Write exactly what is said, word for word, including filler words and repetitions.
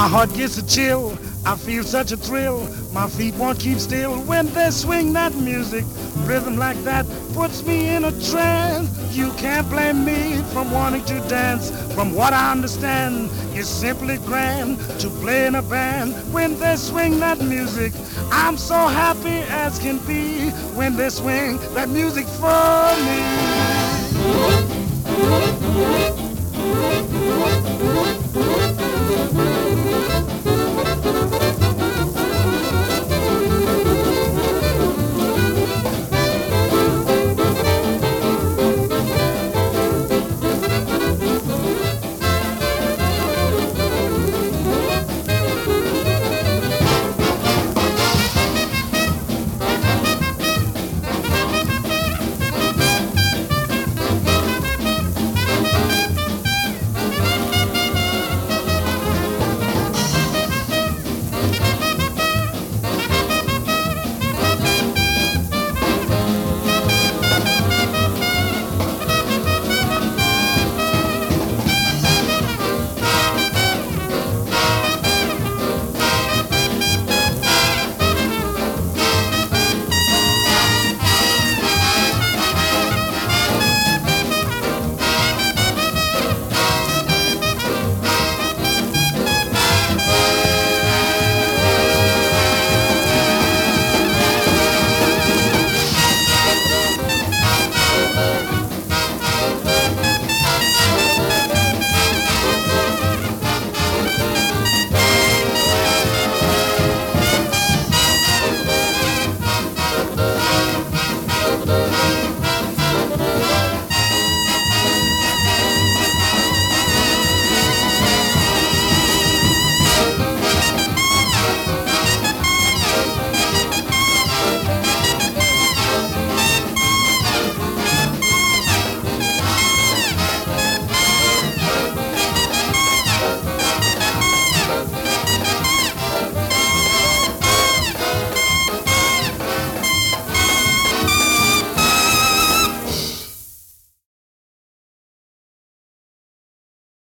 My heart gets a chill, I feel such a thrill. My feet won't keep still when they swing that music. Rhythm like that puts me in a trance. You can't blame me from wanting to dance. From what I understand, it's simply grand to play in a band when they swing that music. I'm so happy as can be when they swing that music for me.